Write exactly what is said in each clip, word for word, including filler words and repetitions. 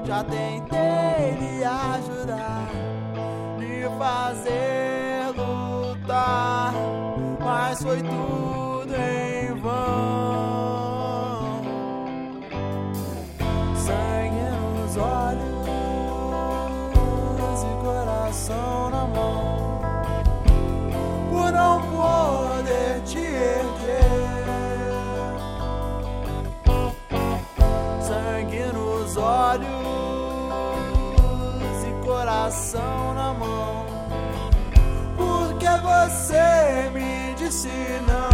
Já tentei lhe ajudar, lhe fazer lutar, mas foi tudo em vão. Sangue nos olhos e coração na mão, por não poder te erguer. Sangue nos olhos e coração na mão, porque você me disse não.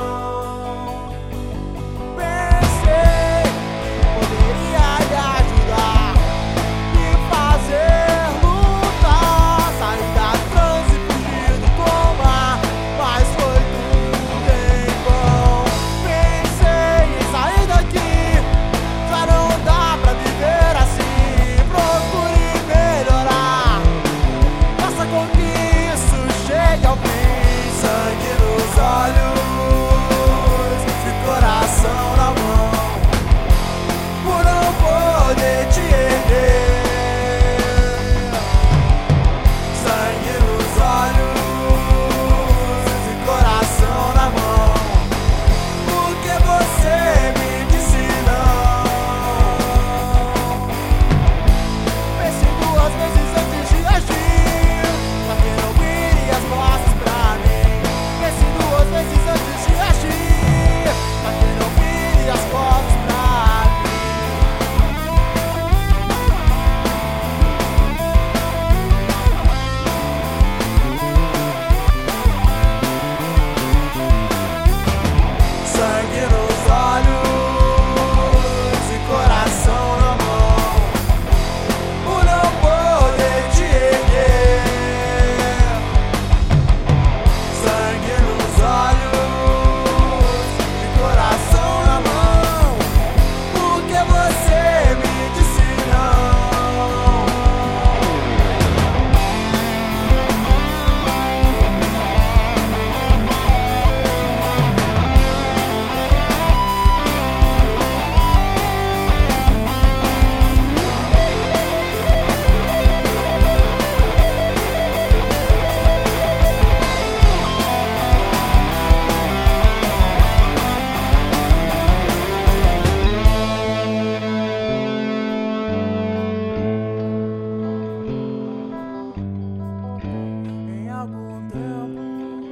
Pensei que poderia lhe ajudar, lhe fazer lutar, sair da transe e fugir do coma, mas foi tudo em vão. Pensei em sair daqui, já não dá pra viver assim. Procure melhorar, faça com que isso chegue ao fim. Sangue nos olhos e coração na mão, por não poder te erguer. Sangue nos olhos e coração na mão, porque você me disse não. Pense duas vezes antes de agir, pra que não vire as costas pra mim. Pense duas vezes antes de agir, pra que não vire as costas pra mim. Sangue nos olhos e coração na mão, por não poder te erguer. Sangue nos olhos e coração na mão, porque você me disse não. Em algum tempo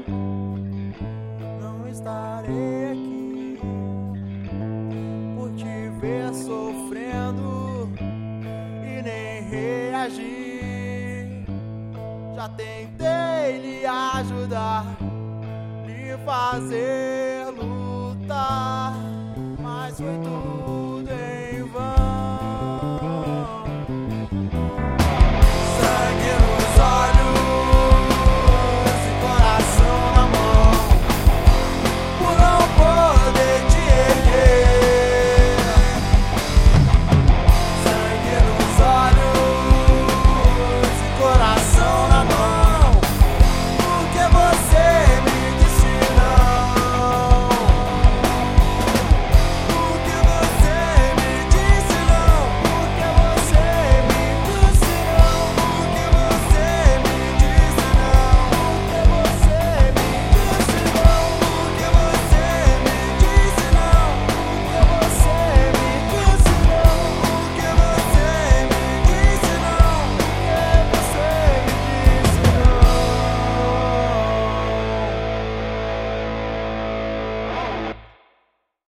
não estarei aqui por te ver sofrendo e nem reagir. Já tentei lhe ajudar, lhe fazer